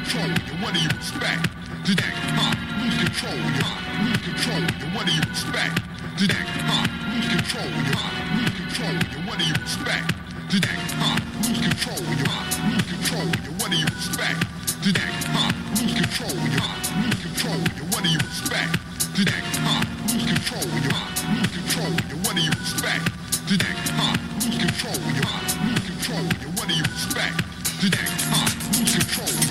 control, and what do you expect? Today, lose control, lose control, and what do you expect? Today, lose control, lose control, and what do you expect? Today, lose control, lose control, and what do you expect? Today, lose control, lose control, and what do you expect? Today, lose control, lose control, and what do you expect? Today, lose control, lose control, and what do you expect? Today, lose control.